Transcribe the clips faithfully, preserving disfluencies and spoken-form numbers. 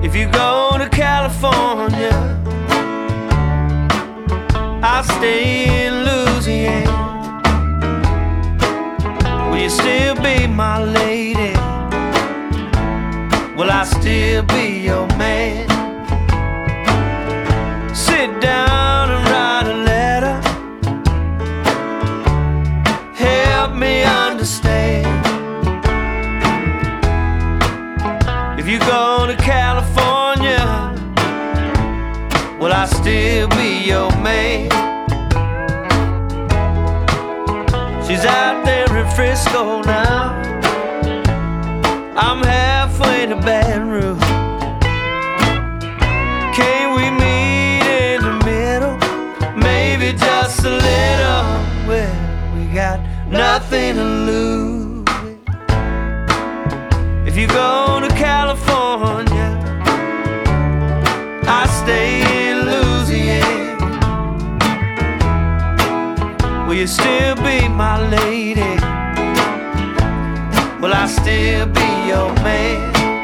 If you go to California, I'll stay in Louisiana. Will you still be my lady? Will I still be your man? Sit down and write a letter. Help me understand. If you go to California, will I still be your man? She's out there in Frisco now. I'm halfway to Baton Rouge. Can we meet in the middle? Maybe just a little. Well, we got nothing to lose. If you go to California, I stay in Louisiana. Will you still be my lady? Will I still be your man?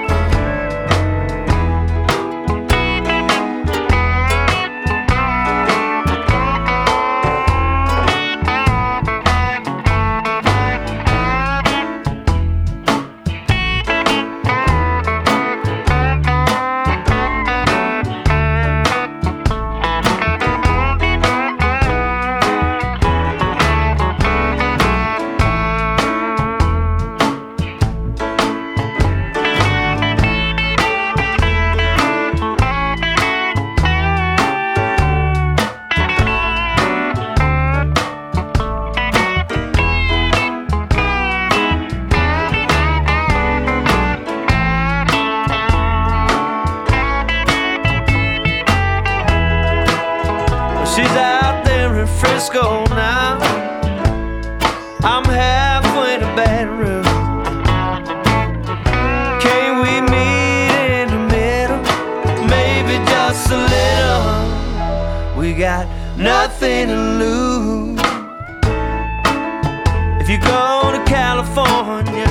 She's out there in Frisco now. I'm halfway to Baton Rouge. Can we meet in the middle? Maybe just a little. We got nothing to lose. If you go to California,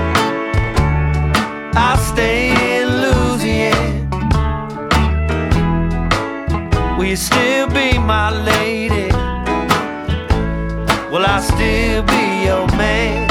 I'll stay in Louisiana. Will you still be my lady? Will I still be your man?